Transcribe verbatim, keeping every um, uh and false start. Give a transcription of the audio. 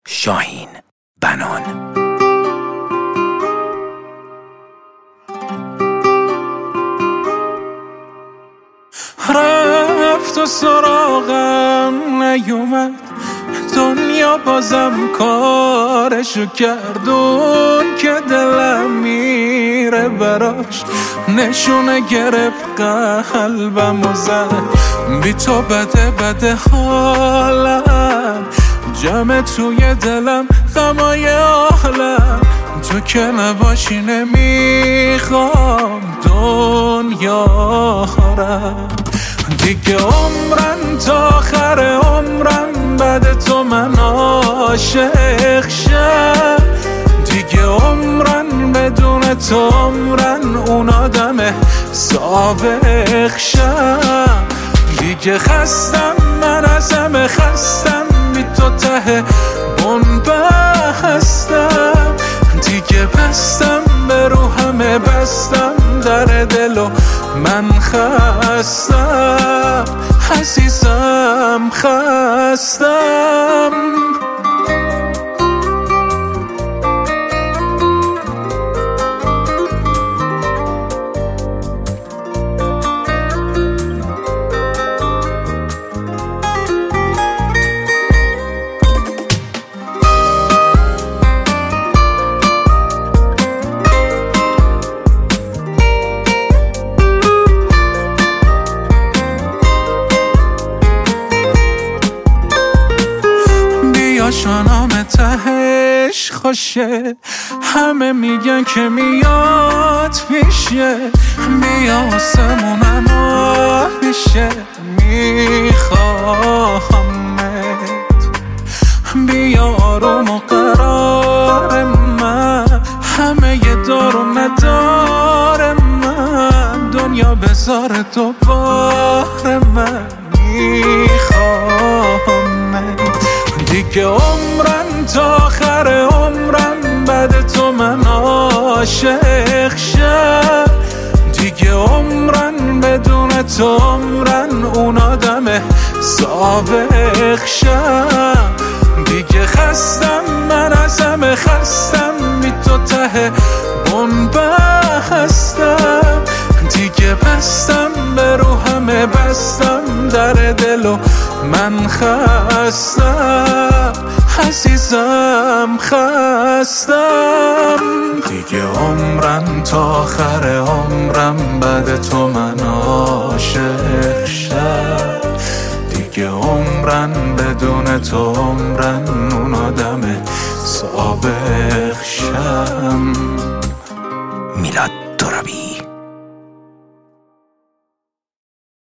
شاهین بنان. رفت و سراغم نیومد، دنیا بازم کارشو کردون که دلم میره براش، نشونه گرفت قلبم و زد، بی تو بده بده حالم، جمع توی دلم غمای عالم، تو که نباشی نمیخوام دنیا رم، دیگه عمرم تا آخر عمرم بعد تو من عاشق شم، دیگه عمرم بدون تو عمرن اون آدم سابق شم، دیگه خستم من از همه خستم، بی تو ته بنبستم، دیگه بستم به رو همه بستم در دلو من خستم، عزیزم خستم. شانام تهش خوشه، همه میگن که میاد پیشه، بیا آسمونم میشه میخواهمت، بیا آروم و قرار من، همه یه دار و ندار من، دنیا بذار دوباره من میخواهمت، دیگه عمرم تا آخر عمرم بعد تو من عاشق شم، دیگه عمرم بدون تو عمرن اون آدم سابق شم، دیگه خستم من از همه خستم، بی تو ته بنبستم، دیگه بستم به رو همه بستم در دلو من خستم، عزیزم خستم، دیگه عمرم تا آخر عمرم بعد تو من عاشق شم، دیگه عمرم بدون تو عمرن اون آدم سابق شم. میلاد ترابی.